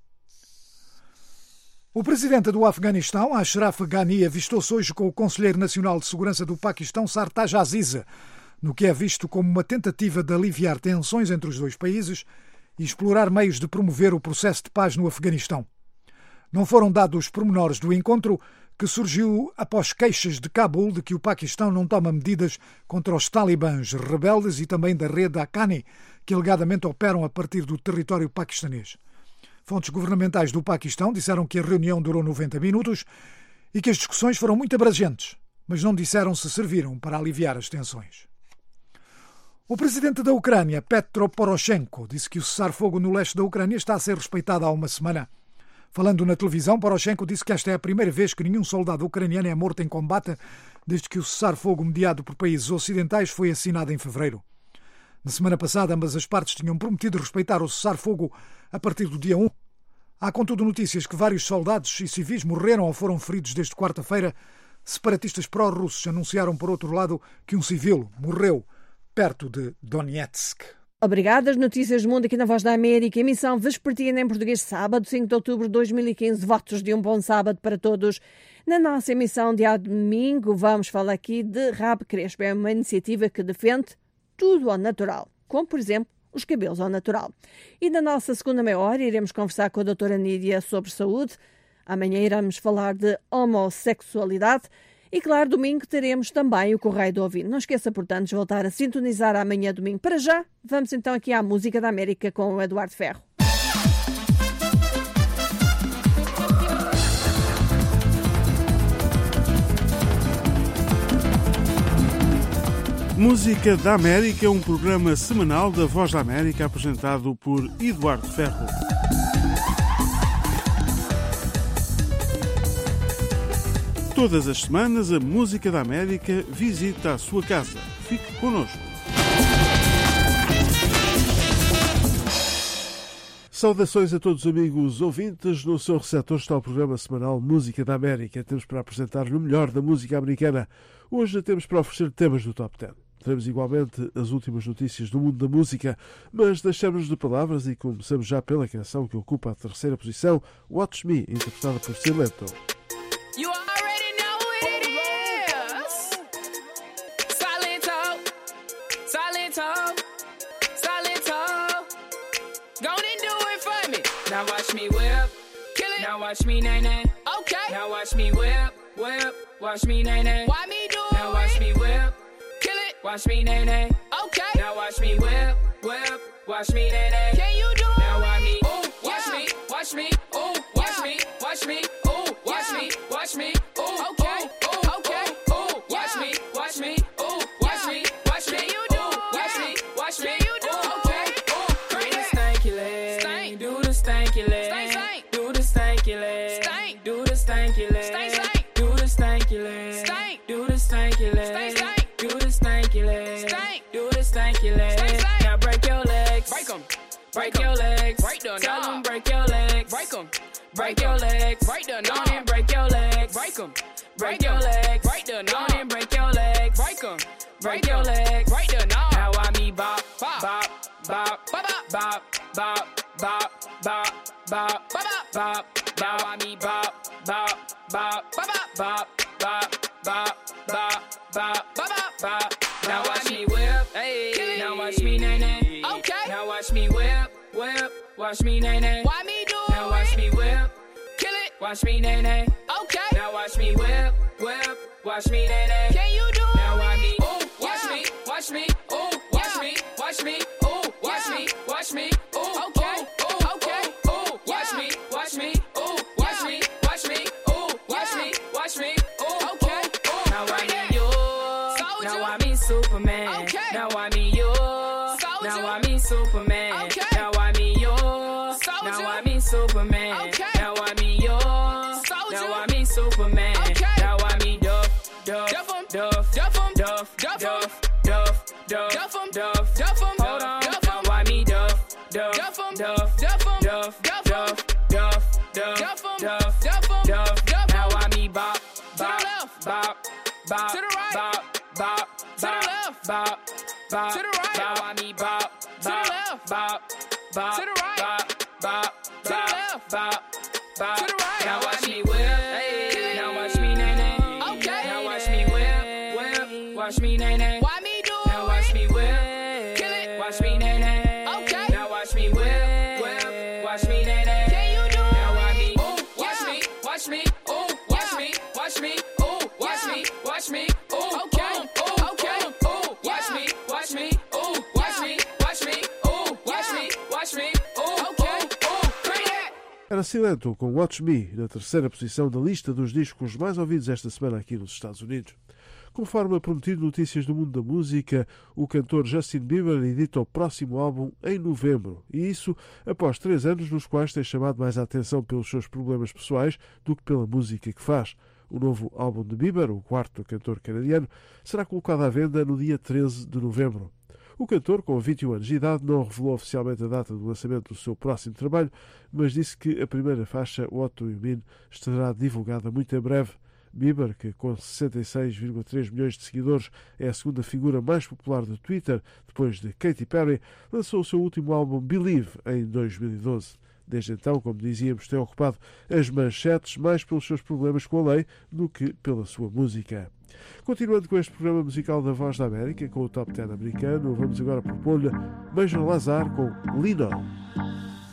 C: O presidente do Afeganistão, Ashraf Ghani, avistou-se hoje com o Conselheiro Nacional de Segurança do Paquistão, Sartaj Aziz, no que é visto como uma tentativa de aliviar tensões entre os 2 países e explorar meios de promover o processo de paz no Afeganistão. Não foram dados os pormenores do encontro, que surgiu após queixas de Cabul de que o Paquistão não toma medidas contra os talibãs rebeldes e também da rede Haqqani, que alegadamente operam a partir do território paquistanês. Fontes governamentais do Paquistão disseram que a reunião durou 90 minutos e que as discussões foram muito abrangentes, mas não disseram se serviram para aliviar as tensões. O presidente da Ucrânia, Petro Poroshenko, disse que o cessar-fogo no leste da Ucrânia está a ser respeitado há uma semana. Falando na televisão, Poroshenko disse que esta é a primeira vez que nenhum soldado ucraniano é morto em combate desde que o cessar-fogo mediado por países ocidentais foi assinado em fevereiro. Na semana passada, ambas as partes tinham prometido respeitar o cessar-fogo a partir do dia 1. Há, contudo, notícias que vários soldados e civis morreram ou foram feridos desde quarta-feira. Separatistas pró-russos anunciaram, por outro lado, que um civil morreu perto de Donetsk.
B: Obrigada. As notícias do mundo aqui na Voz da América. Emissão vespertina em português, sábado, 5 de outubro de 2015. Votos de um bom sábado para todos. Na nossa emissão de domingo, vamos falar aqui de Rabo Crespo. É uma iniciativa que defende tudo ao natural, como, por exemplo, os cabelos ao natural. E na nossa segunda meia hora iremos conversar com a doutora Nídia sobre saúde. Amanhã iremos falar de homossexualidade. E, claro, domingo teremos também o Correio do Ouvinte. Não esqueça, portanto, de voltar a sintonizar amanhã domingo. Para já, vamos então aqui à Música da América com o Eduardo Ferro.
J: Música da América é um programa semanal da Voz da América apresentado por Eduardo Ferro. Todas as semanas, a Música da América visita a sua casa. Fique connosco. Saudações a todos os amigos ouvintes. No seu receptor está o programa semanal Música da América. Temos para apresentar-lhe o melhor da música americana. Hoje temos para oferecer temas do Top 10. Teremos igualmente as últimas notícias do mundo da música, mas deixamos de palavras e começamos já pela canção que ocupa a terceira posição, Watch Me, interpretada por Silento.
K: Now watch me whip, kill it. Now watch me nay nay. Okay. Now watch me whip, whip. Watch me nay nay. Why me do it? Now watch me whip, kill it. Watch me nay nay. Okay. Now watch me whip, whip. Watch me nay nay. Can you do it? Now watch me, ooh, watch me, watch me, ooh, watch me, watch me, ooh, watch me, watch me, ooh, okay, ooh, okay, ooh, watch me, watch me, ooh, watch me, watch me. Can you do it? Watch me, watch me. Stanky leg, do the stanky leg, stank, do the stanky leg, stank, do the stanky leg, stank, do the stanky leg, stank, do the stanky leg, stank, do the stanky leg. Now break your legs, break them, break your legs, break them, tell them break your legs, break them, break your legs, break them, on and break your legs, break them, break your legs, break them, on and break your legs, break them, break your legs, break them. Now I me bop, bop, bop, bop, bop, bop, bop. Bop, bop, bop, bop, bop. Now I me bop, bop, bop, bop, bop, bop, bop, bop, bop, bop, bop. Now watch me whip, hey. Now watch me nay nay. Okay. Now watch me whip, whip. Watch me nay nay. Why me do it? Now watch me whip, kill it. Watch me nay nay. Okay. Now watch me whip, whip. Watch me nay nay. Can you do it? Now watch me, ooh, watch me, watch me, ooh, watch me, watch me, ooh, watch me, watch me, ooh, okay. Superman. Okay. Now I me yours. Soldier. Now I me Superman. Okay. Now I me yours. Soldier. Now I me Superman. Okay. Now I me yours. Soldier. Now I me Superman. Okay. Now I me Duff, Duff, Duff, Duff, Duff, Duff, Duff, Duff, Duff, Duff, Duff. Hold on. Now I me Duff, Duff, Duff, Duff, Duff, Duff, Duff, Duff, Duff, Duff. Now I me bop, bop, bop, bop, to the right, bop, bop. To the left, bop, bop, to the right. Now I me bop, bop, to the left, bop, bop, to the right, bop, bop, to the left, bop, bop, to the right. Now watch me whip, hey. Now watch me nay nay. Okay. Now watch me whip, whip. Watch me nay nay. Why me do it? Now watch me whip, kill it. Watch me nay nay. Okay. Now watch me whip, whip. Watch me nay nay. Can you do it? Now watch me, ooh, watch me, watch me, ooh, watch me, watch watch me, ooh, okay, ooh, okay, ooh, watch me, watch me, ooh, watch me, watch me, ooh, watch me, watch me, ooh, okay, ooh, bring it.
J: Era Silento com Watch Me, na terceira posição da lista dos discos mais ouvidos esta semana aqui nos Estados Unidos. Conforme prometido, notícias do mundo da música, o cantor Justin Bieber edita o próximo álbum em novembro. E isso após 3 anos nos quais tem chamado mais a atenção pelos seus problemas pessoais do que pela música que faz. O novo álbum de Bieber, o quarto do cantor canadiano, será colocado à venda no dia 13 de novembro. O cantor, com 21 anos de idade, não revelou oficialmente a data do lançamento do seu próximo trabalho, mas disse que a primeira faixa, What Do You Mean, estará divulgada muito em breve. Bieber, que com 66,3 milhões de seguidores é a segunda figura mais popular do Twitter, depois de Katy Perry, lançou o seu último álbum Believe em 2012. Desde então, como dizíamos, tem ocupado as manchetes mais pelos seus problemas com a lei do que pela sua música. Continuando com este programa musical da Voz da América, com o Top 10 americano, vamos agora propor-lhe Major Lazer com Lean On.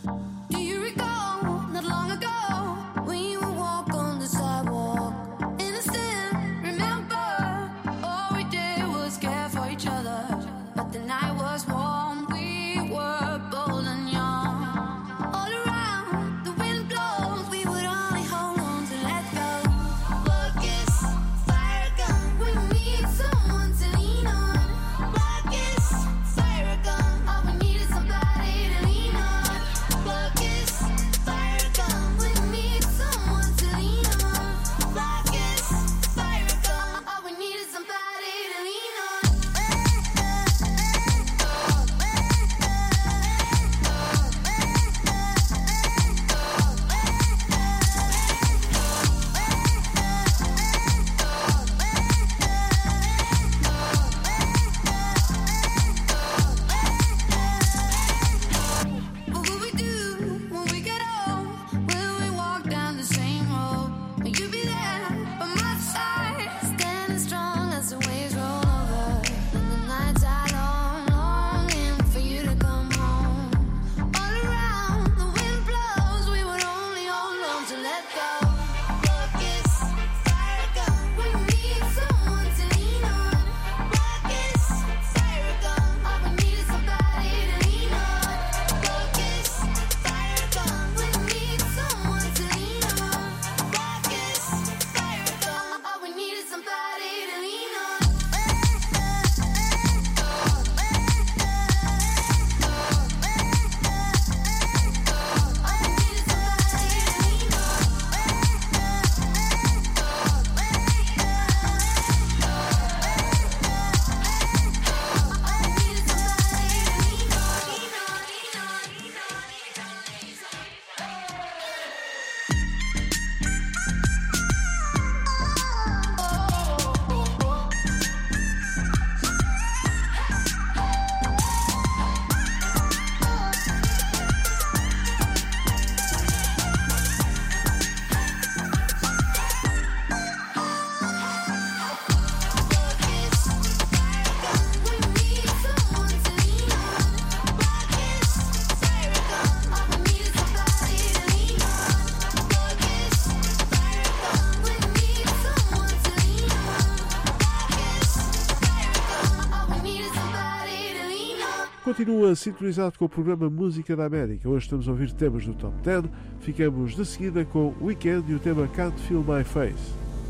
J: Continua sintonizado com o programa Música da América. Hoje estamos a ouvir temas do Top 10. Ficamos de seguida com Weekend e o tema Can't Feel My Face.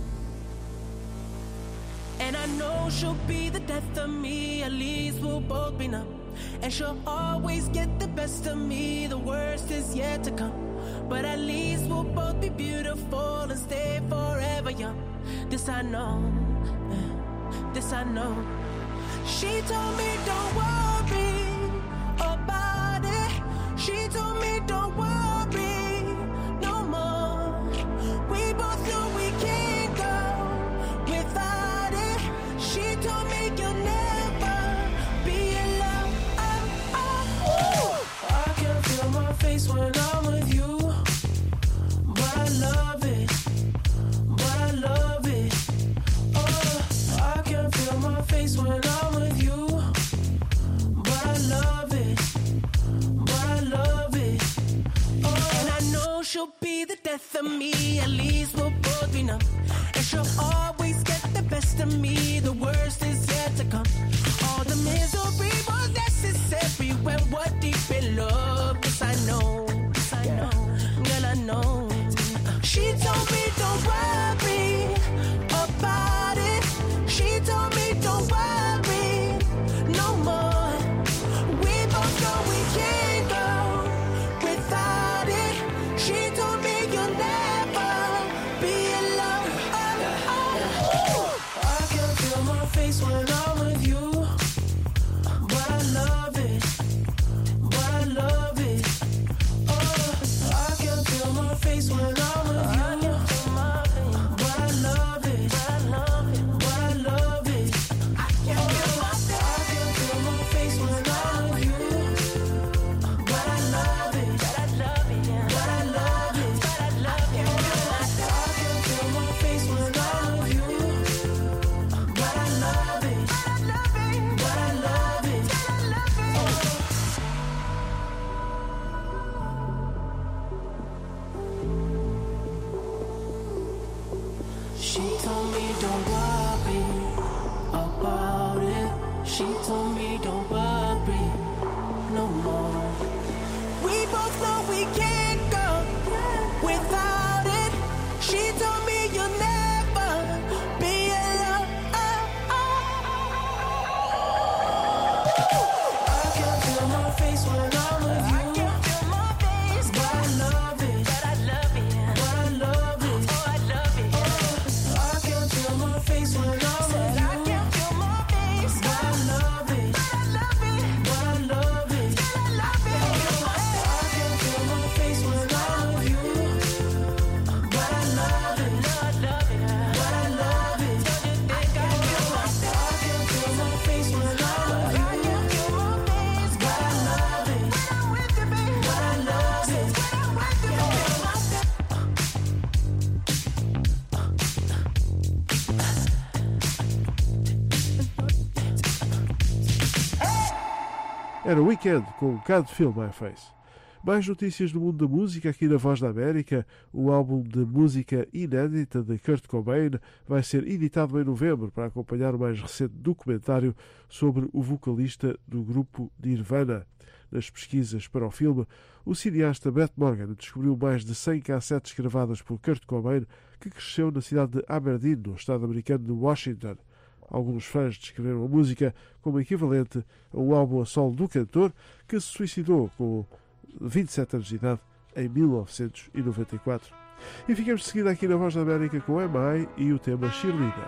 L: And I know she'll be the death of me, at least we'll both be numb. And she'll always get the best of me, the worst is yet to come. But at least we'll both be beautiful and stay forever young. This I know, this I know. She told me don't worry about it. She told me don't worry no more. We both know we can't go without it. She told me you'll never be alone. I can feel my face when I'm with you, but I love it, but I love it. Oh, I can feel my face when I'm with you, but I love it, but I love it. Oh, and I know she'll be the death of me, at least we'll both be numb. And she'll always get the best best of me, the worst is yet to come. All the misery was necessary when we're deep in love. Yes, I know, girl, I know. She told me don't worry about it. She told me don't worry no more. We both know we can't go without it. She told me you'll never be alone. I can feel my face when I'm with you, but I love it, but I love it. Oh, I can feel my face when I'm with you. She told me don't worry about it. She told me don't worry no more. We both know we can't go without it. She told me you'll never be alone. I can feel my face when I'm with you. I can feel my face, but I love it. But I love it. But I love it. Oh, I love it. I can feel my face when I'm with you. I can feel my face, but I love it. But I love it. But I love it. But I love it. I can feel my face when I'm with you. But I love it. I love it. But I love it. Don't you think I feel my face? I can feel my face when I'm with you. I can feel my face, but I love it. When I'm with you, baby. But I love it. When I'm with you,
J: Era o Weekend com Can't Feel My Face. Mais notícias do mundo da música aqui na Voz da América. O álbum de música inédita de Kurt Cobain vai ser editado em novembro para acompanhar o mais recente documentário sobre o vocalista do grupo Nirvana. Nas pesquisas para o filme, o cineasta Matt Morgan descobriu mais de 100 cassetes gravadas por Kurt Cobain, que cresceu na cidade de Aberdeen, no estado americano de Washington. Alguns fãs descreveram a música como equivalente a um álbum a solo do cantor, que se suicidou com 27 anos de idade em 1994. E ficamos de seguida aqui na Voz da América com M.I. e o tema Cheerleader.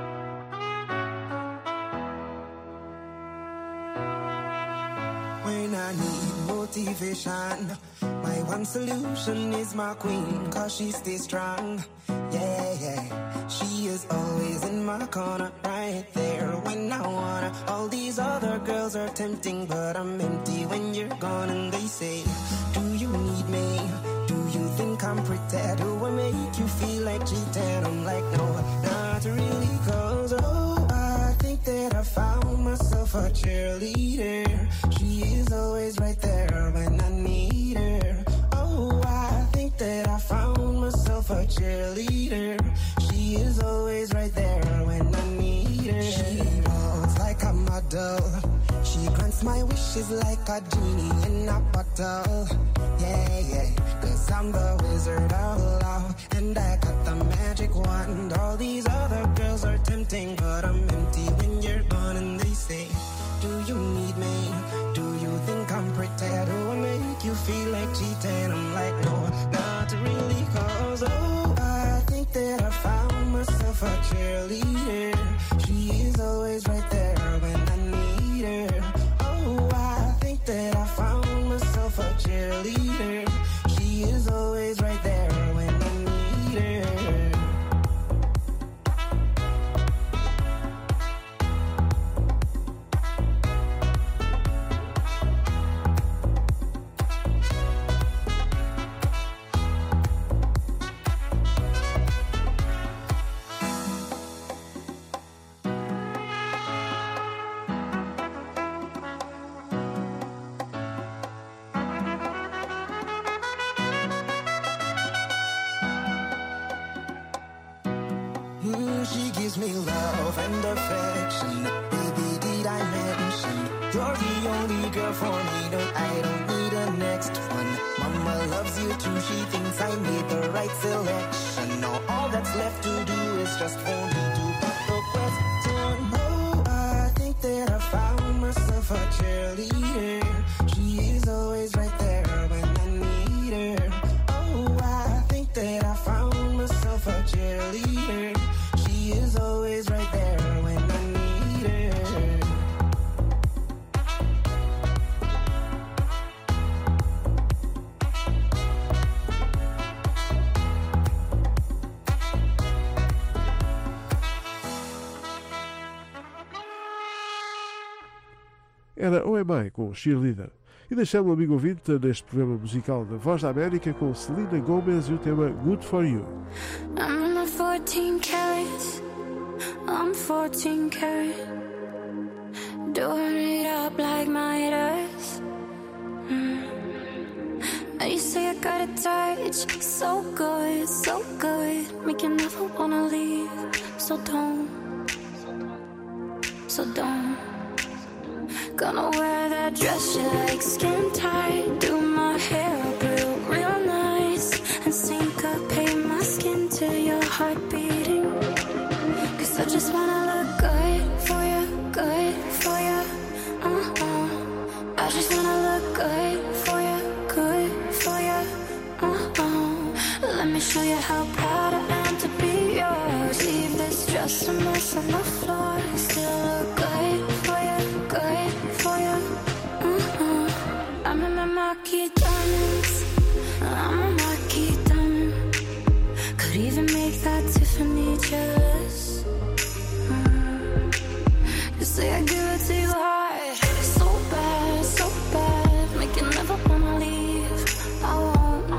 M: When I need motivation, my one solution is my queen, cause she stays strong. Yeah, yeah. She is always in my corner, right there when I wanna. All these other girls are tempting, but I'm empty when you're gone. And they say, do you need me? Do you think I'm pretty? Do I make you feel like cheating? I'm like, no, not really, cause oh, I think that I found myself a cheerleader. She is always right there when I need her. Oh, I think that I found myself a cheerleader. She is always right there when I need her. She walks like a model. She grants my wishes like a genie in a bottle. Yeah, yeah, cause I'm the wizard of love, and I got the magic wand. All these other girls are tempting, but I'm empty when you're gone. And they say, do you need me? Do you think I'm pretty? Do I make you feel like cheating? I'm like, no, not really, cause oh, I think that I found myself a cheerleader. She is always right there when I need her. Oh, I think that I found myself a cheerleader. She is always right there when I need her. gives me love and affection. Baby, did I mention you're the only girl for me? No, I don't need a next one. Mama loves you too. She thinks I made the right selection. Now all that's left to do is just for me to put the question. Oh, I think that I found myself a cheerleader. She is always right there when I need her. Oh, I think that I found myself a cheerleader. She is always right there when I need her.
J: Era OMI com Cheerleader. E deixamos o amigo ouvinte neste programa musical da Voz da América com Selena Gomez e o tema Good For You.
N: I'm in 14 carats, I'm 14 carat, doing it up like Midas. You say I got a touch, so good, make you never wanna leave. So don't. Gonna wear that dress you like, skin tight, do my hair up real nice, and syncopate my skin to your heart beating. Cause I just wanna look good for you. I just wanna look good for you. Let me show you how proud I am to be yours. Leave this dress a mess on the floor, still look good for you. I'm in my marquee diamonds, I'm a marquee diamond. Could even make that Tiffany jealous. You say I give it to you hard, so bad, make you never wanna leave. I won't.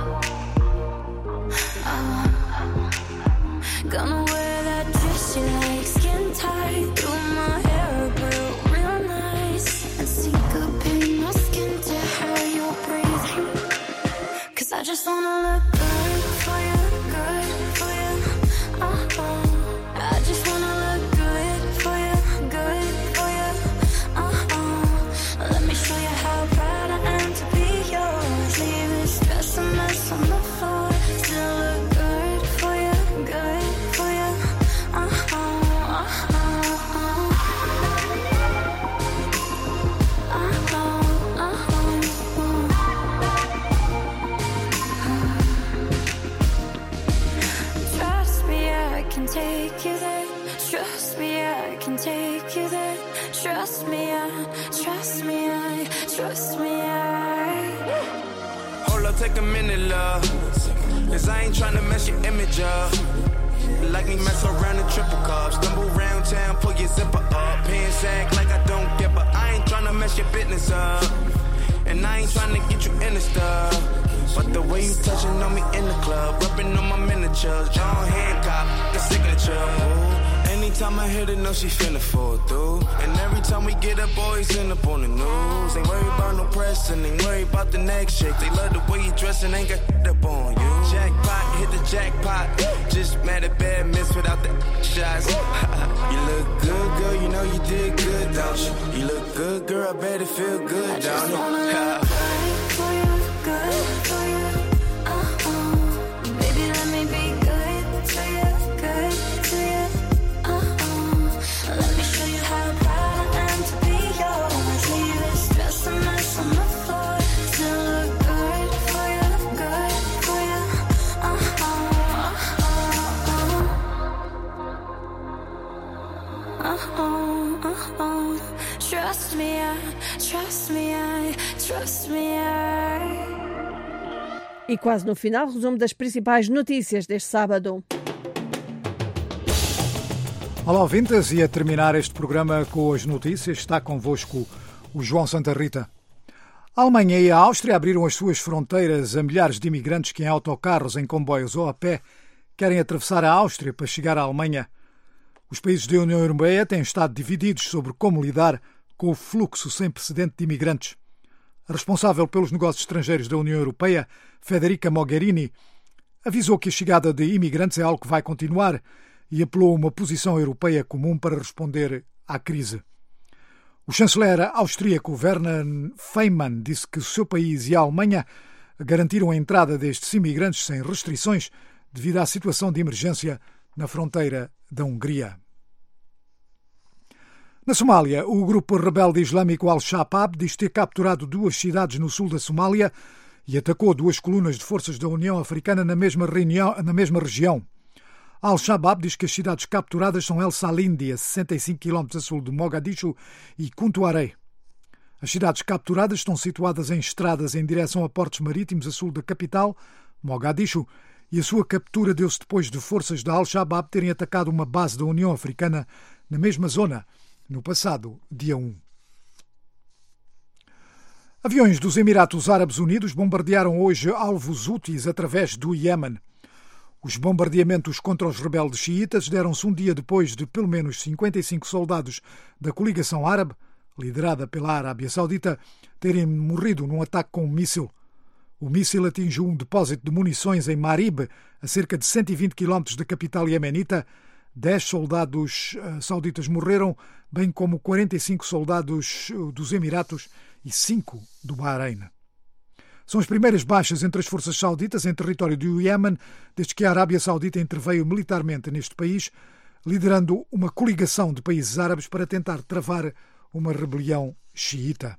N: Gonna wear that dress you like, skin tight, do my hair up real nice, and syncopate my skin to how you're breathing. Cause I just wanna look good for you. I just wanna look good for you. Let me show you how proud I am to be yours. Leave this dress a mess on the floor, still look good for you. Trust me, I can take you there. Trust me, I can take you there. Trust me,
O: Hold up, take a minute, love. Cause I ain't tryna mess your image up. Like me mess around in triple cups. Stumble round town, pull your zipper up. Pants act like I don't get, but I ain't tryna mess your business up. And I ain't tryna get you in the stuff. But the way you touching on me in the club, rubbing on my miniatures, John Hancock, the signature. Ooh. Anytime I hit it, know she finna fall through. And every time we get up, boys end up on the news. Ain't worried about no pressing, ain't worried about the next chick. They love the way you dressing, ain't got up on you. Jackpot, hit the jackpot. Just mad at bad miss without the shots. You look good, girl, you know you did good, don't you? You look good, girl, I bet it feel good, don't you?
N: For you, good for you. Baby, let me be good to you. Let me show you how proud I am to be yours. Leave this dress a mess on the floor, still look good for you. Trust me,
B: E quase no final, resumo das principais notícias deste sábado.
C: Olá, ouvintes, e a terminar este programa com as notícias está convosco o João Santa Rita. A Alemanha e a Áustria abriram as suas fronteiras a milhares de imigrantes que em autocarros, em comboios ou a pé querem atravessar a Áustria para chegar à Alemanha. Os países da União Europeia têm estado divididos sobre como lidar com o fluxo sem precedente de imigrantes. A responsável pelos negócios estrangeiros da União Europeia, Federica Mogherini, avisou que a chegada de imigrantes é algo que vai continuar e apelou a uma posição europeia comum para responder à crise. O chanceler austríaco Werner Faymann disse que o seu país e a Alemanha garantiram a entrada destes imigrantes sem restrições devido à situação de emergência na fronteira da Hungria. Na Somália, o grupo rebelde islâmico Al-Shabaab diz ter capturado 2 cidades no sul da Somália e atacou 2 colunas de forças da União Africana na mesma região. Al-Shabaab diz que as cidades capturadas são El Salindi, a 65 km a sul de Mogadishu, e Kuntuaré. As cidades capturadas estão situadas em estradas em direção a portos marítimos a sul da capital, Mogadishu, e a sua captura deu-se depois de forças da Al-Shabaab terem atacado uma base da União Africana na mesma zona, no passado dia 1. Aviões dos Emirados Árabes Unidos bombardearam hoje alvos houthis através do Iémen. Os bombardeamentos contra os rebeldes xiitas deram-se um dia depois de pelo menos 55 soldados da coligação árabe, liderada pela Arábia Saudita, terem morrido num ataque com um míssil. O míssil atingiu um depósito de munições em Marib, a cerca de 120 km da capital iemenita. 10 soldados sauditas morreram, bem como 45 soldados dos Emiratos e 5 do Bahrein. São as primeiras baixas entre as forças sauditas em território do Iémen desde que a Arábia Saudita interveio militarmente neste país, liderando uma coligação de países árabes para tentar travar uma rebelião xiita.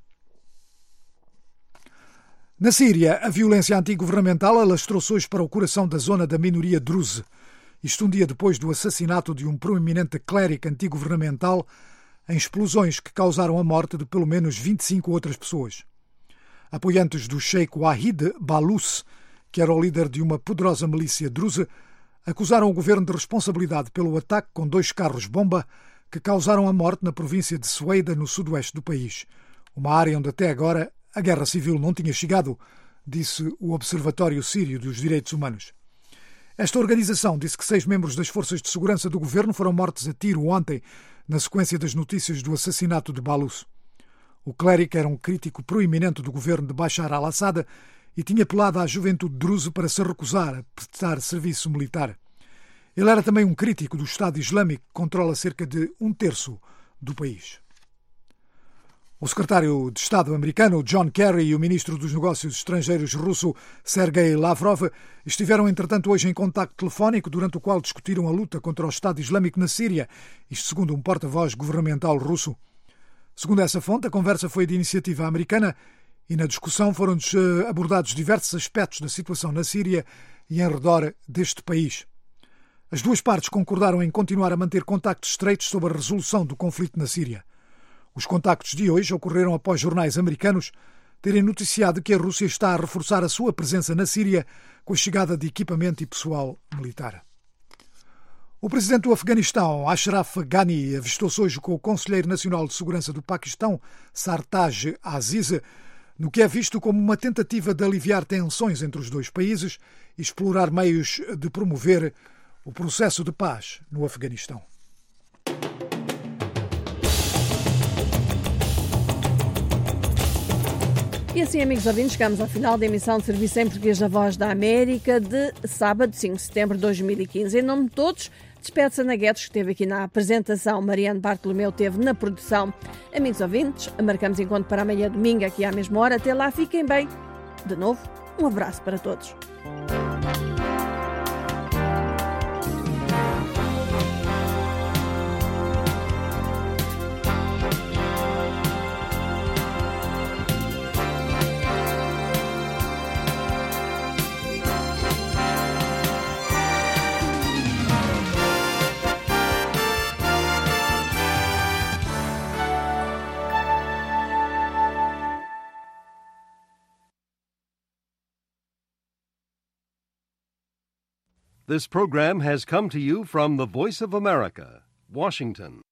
C: Na Síria, a violência antigovernamental alastrou-se hoje para o coração da zona da minoria druze. Isto um dia depois do assassinato de um proeminente clérigo antigovernamental em explosões que causaram a morte de pelo menos 25 outras pessoas. Apoiantes do Sheikh Wahid Balus, que era o líder de uma poderosa milícia druze, acusaram o governo de responsabilidade pelo ataque com 2 carros-bomba que causaram a morte na província de Sueida, no sudoeste do país, uma área onde até agora a guerra civil não tinha chegado, disse o Observatório Sírio dos Direitos Humanos. Esta organização disse que 6 membros das forças de segurança do governo foram mortos a tiro ontem, na sequência das notícias do assassinato de Balus. O clérigo era um crítico proeminente do governo de Bashar al-Assad e tinha apelado à juventude druze para se recusar a prestar serviço militar. Ele era também um crítico do Estado Islâmico, que controla cerca de 1/3 do país. O secretário de Estado americano John Kerry e o ministro dos Negócios Estrangeiros russo Sergei Lavrov estiveram, entretanto, hoje em contacto telefónico, durante o qual discutiram a luta contra o Estado Islâmico na Síria, isto segundo um porta-voz governamental russo. Segundo essa fonte, a conversa foi de iniciativa americana e na discussão foram abordados diversos aspectos da situação na Síria e em redor deste país. As 2 partes concordaram em continuar a manter contactos estreitos sobre a resolução do conflito na Síria. Os contactos de hoje ocorreram após jornais americanos terem noticiado que a Rússia está a reforçar a sua presença na Síria com a chegada de equipamento e pessoal militar. O presidente do Afeganistão, Ashraf Ghani, avistou-se hoje com o Conselheiro Nacional de Segurança do Paquistão, Sartaj Aziz, no que é visto como uma tentativa de aliviar tensões entre os 2 países e explorar meios de promover o processo de paz no Afeganistão.
B: E assim, amigos ouvintes, chegamos ao final da emissão de Serviço em Português da Voz da América de sábado, 5 de setembro de 2015. Em nome de todos, despede-se Ana Guedes, que esteve aqui na apresentação, Mariano Bartolomeu esteve na produção. Amigos ouvintes, marcamos encontro para amanhã domingo, aqui à mesma hora. Até lá, fiquem bem. De novo, um abraço para todos.
P: This program has come to you from the Voice of America, Washington.